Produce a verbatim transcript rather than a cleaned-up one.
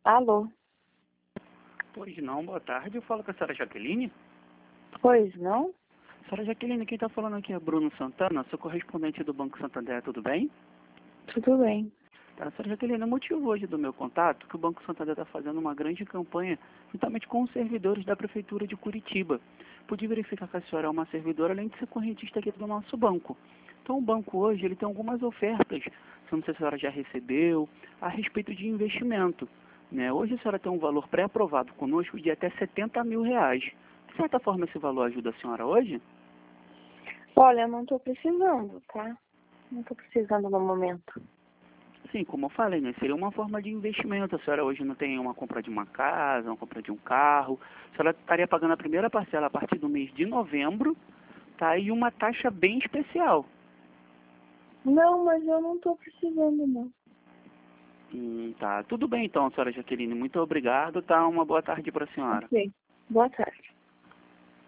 Alô? Pois não, boa tarde. Eu falo com a senhora Jaqueline. Pois não? Senhora Jaqueline, quem está falando aqui é Bruno Santana, sou correspondente do Banco Santander, tudo bem? Tudo bem. Tá, senhora Jaqueline, o motivo hoje do meu contato é que o Banco Santander está fazendo uma grande campanha juntamente com os servidores da Prefeitura de Curitiba. Pude verificar que a senhora é uma servidora, além de ser correntista aqui do nosso banco. Então o banco hoje ele tem algumas ofertas, não sei se a senhora já recebeu, a respeito de investimento. Né? Hoje a senhora tem um valor pré-aprovado conosco de até setenta mil reais. De certa forma esse valor ajuda a senhora hoje? Olha, eu não estou precisando, tá? Não estou precisando no momento. Sim, como eu falei, né? Seria uma forma de investimento. A senhora hoje não tem uma compra de uma casa, uma compra de um carro. A senhora estaria pagando a primeira parcela a partir do mês de novembro, tá? E uma taxa bem especial. Não, mas eu não estou precisando, não. Hum, tá. Tudo bem então, senhora Jaqueline. Muito obrigado, tá? Uma boa tarde para a senhora. Ok. Boa tarde.